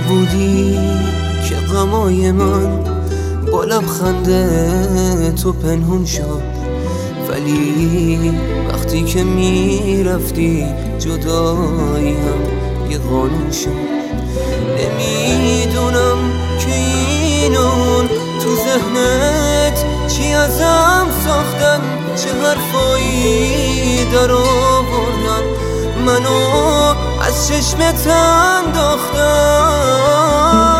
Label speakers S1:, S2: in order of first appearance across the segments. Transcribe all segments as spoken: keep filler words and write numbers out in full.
S1: بودی که غمای من با لبخند تو پنهون شد، ولی وقتی که میرفتی جدایی هم یه قانون شد. نمیدونم که این اون تو ذهنت چی ازم ساختن، چه حرفایی در آوردن، منو از چشمت انداختن.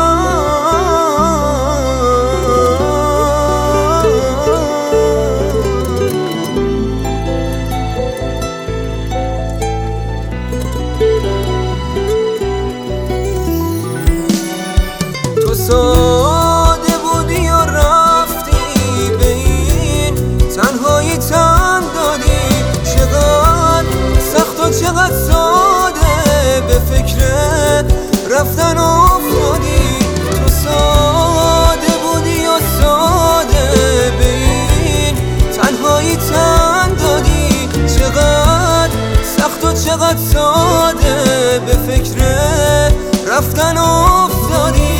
S1: تو ساده بودی و رفتی به این تنهایی تن دادی، چقدر سخت و چقدر ساده به فکر رفتن افتادی. تو ساده بودی و ساده به این تنهایی تن دادی، چقدر سخت و چقدر ساده به فکر رفتن افتادی.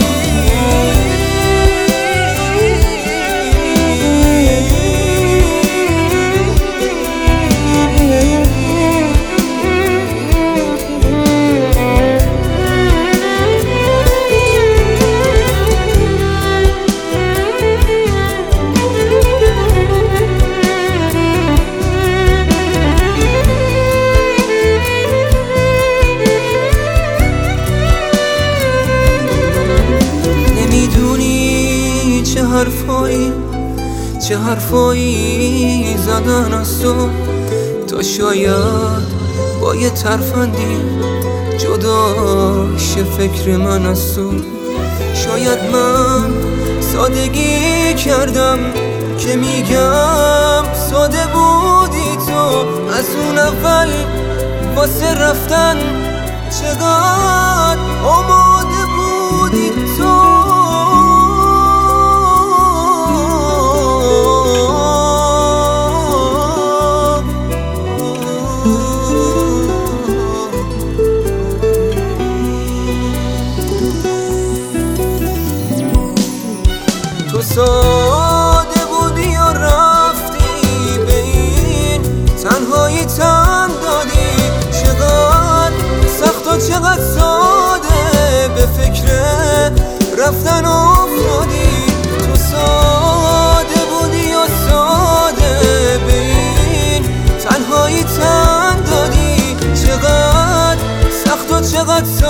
S1: چه حرفایی چه حرفایی زدن از تو، تا شاید با یه ترفندی جدا شه فکر من از تو. شاید من سادگی کردم که میگم ساده بودی تو، از اون اول واسه رفتن چقدر آماده بودی تو. تو ساده بودی و رفتی به این تنهایی تن دادی، چقدر سخت و چقدر ساده به فکر رفتن افتادی. تو ساده بودی و ساده به این تنهایی تن دادی، چقدر سخت و چقدر